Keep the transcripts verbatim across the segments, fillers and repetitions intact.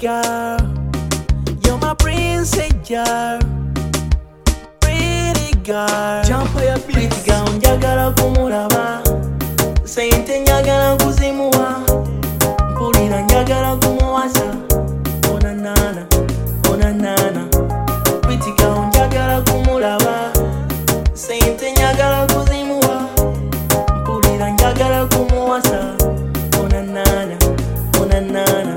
girl, you're my princess girl, pretty girl, Jump ya pretty beats. girl, njagala kumulaba, sente njagala kuzimuwa, mpulira njagala kumuwasa, ona nana, ona nana, pretty girl, njagala kumulaba, sente njagala kuzimuwa, mpulira njagala kumuwasa, ona nana, ona nana.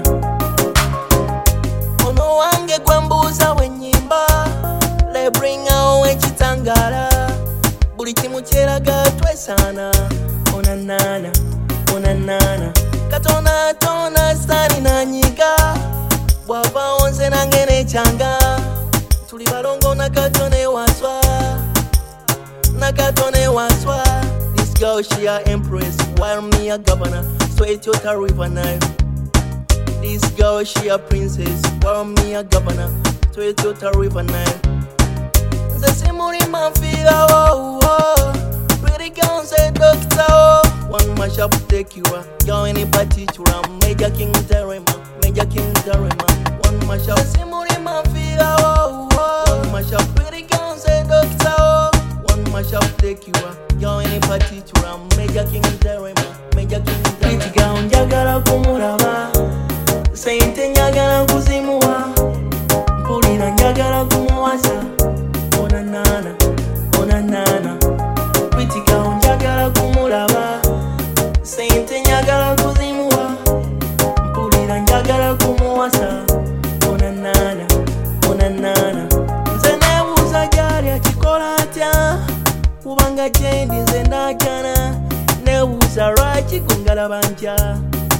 Ono wange gwembuuza wenyimba, lebringa wekitangala, buli kimu kyeraga twesaana, ona nana, ona nana. Katona tona sani nanyiga, bwava onse nange nekyanga, tuli balongo nakatone waswa, nakatone waswa. This girl she a empress, while me a governor, sweat your river Nile. This girl she a princess, while me a governor, sweat your river Nile. Nze simuli manfira oh oh, pretty girl say doctor oh. One mash up take you a, yo any particular, Major King Terema, Major King Terema. One mash up, nze simuli manfira oh oh, one mash up, pretty girl say doctor oh. One mash up take you a, yo any particular, Major King Terema, Major King Terema. Pretty girl njagala kumulaba, sente njagala kuzimuwa, mpulira njagala kumuwasa, ona nana, ona nana. Pretty girl njagala kumulaba, sente njagala kuzimuwa, mpulira njagala kumuwasa, ona nana, ona nana. Nze nebuuza gyali akikola atya, kubanga gyendi nze ndakyana, nebuuza lwaki gungalaba ntya.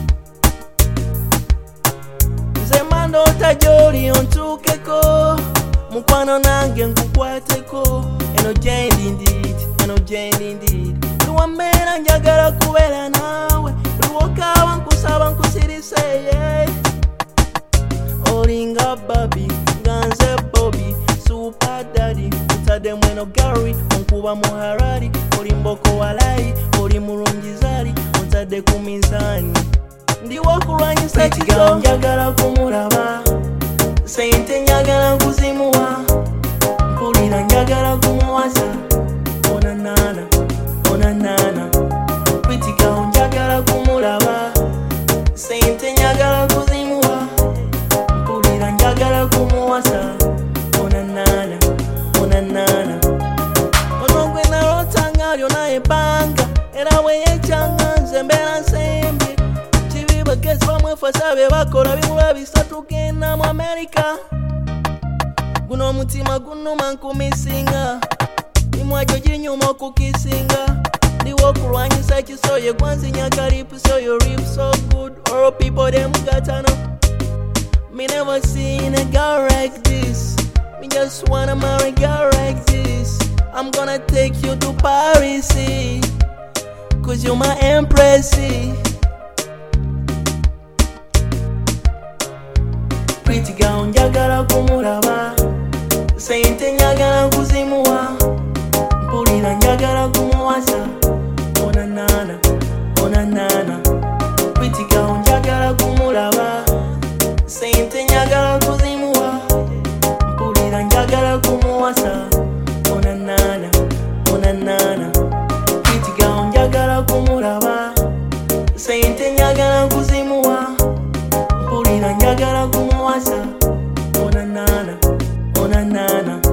Nze mandoota gy'oli ontuukeko, mukwano nange nkukwateko, eno gyendi indeed, eno gyendi indeed. Buli wambeera njagala kubeera naawe, buli wokaaba nkusaba nkusirise yeah. Olinga babi, nga nze Bobby, super daddy, utaddemu eno Gary, onkuba mu Harari, oli mboko walayi, oli mulungi zaali, ontadde ku mizaani. Ndiwo okulwanyisa kizo, njagala kumulaba, sente njagala kuzimuwa, mpulira njagala kumuwasa, ona nana, ona nana. Pretty girl njagala kumulaba, sente njagala kuzimuwa, mpulira njagala kumuwasa, ona nana, ona nana. Ono gwe naloota nga lyona ebbanga, era bwe yekyanga nze mbeera nsembye. Kibi bagezi bamwefasa be bakola bibula bisatu genda mu America. Guno omutima gunuma nkumisinga, mimwagyo ginyuma okukisinga. Ndiwo okulwanyisa kisoye gwanzinya kalipu so your rip so good. All people them gatano. Me never seen a girl like this. Me just wanna marry a girl like this. I'm gonna take you to Paris, cause you're my empress. Pretty girl njagala kumulaba, sente njagala kuzimuwa, mpulira njagala kumuwasa, ona nana, ona nana. Pretty girl njagala kumulaba, sente njagala kuzimuwa, mpulira njagala kumuwasa, ona nana, ona nana. Pretty girl njagala kumulaba, sente njagala kuzimuwa, mpulira njagala kumuwasa, ona nana, ona nana.